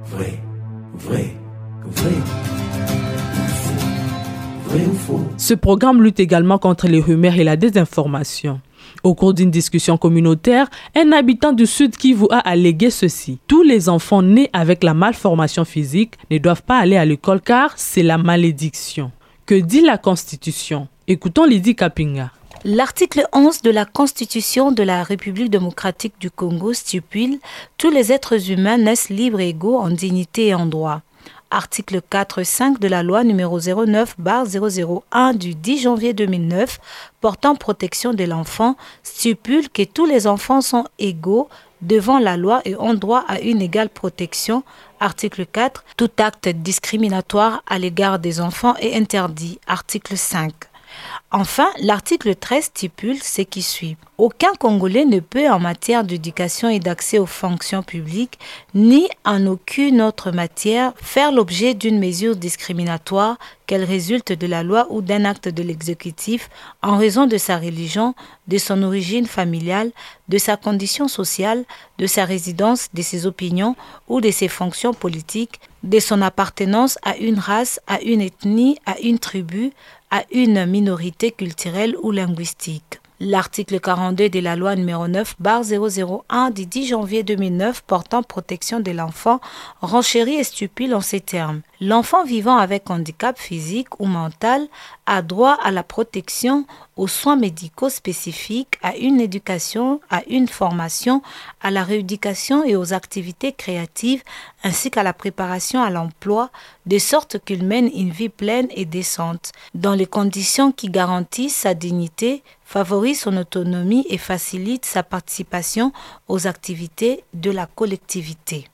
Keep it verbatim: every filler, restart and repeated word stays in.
Vrai, vrai, vrai. Vrai ou faux? Ce programme lutte également contre les rumeurs et la désinformation. Au cours d'une discussion communautaire, un habitant du Sud Kivu a allégué ceci. Tous les enfants nés avec la malformation physique ne doivent pas aller à l'école car c'est la malédiction. Que dit la Constitution? Écoutons Lydie Kapinga. L'article onze de la Constitution de la République démocratique du Congo stipule « Tous les êtres humains naissent libres et égaux en dignité et en droit ». Article quatre cinq de la loi numéro zéro neuf barre zéro zéro un du dix janvier deux mille neuf portant protection de l'enfant stipule que tous les enfants sont égaux devant la loi et ont droit à une égale protection. Article quatre. Tout acte discriminatoire à l'égard des enfants est interdit. Article cinq. Enfin, l'article treize stipule ce qui suit. Aucun Congolais ne peut, en matière d'éducation et d'accès aux fonctions publiques, ni en aucune autre matière, faire l'objet d'une mesure discriminatoire qu'elle résulte de la loi ou d'un acte de l'exécutif en raison de sa religion, de son origine familiale, de sa condition sociale, de sa résidence, de ses opinions ou de ses fonctions politiques, de son appartenance à une race, à une ethnie, à une tribu, à une minorité culturelle ou linguistique. L'article quarante-deux de la loi numéro neuf barre zéro zéro un du dix janvier deux mille neuf portant protection de l'enfant renchérit et stipule en ces termes. L'enfant vivant avec handicap physique ou mental a droit à la protection, aux soins médicaux spécifiques, à une éducation, à une formation, à la rééducation et aux activités créatives, ainsi qu'à la préparation à l'emploi, de sorte qu'il mène une vie pleine et décente, dans les conditions qui garantissent sa dignité, favorisent son autonomie et facilitent sa participation aux activités de la collectivité.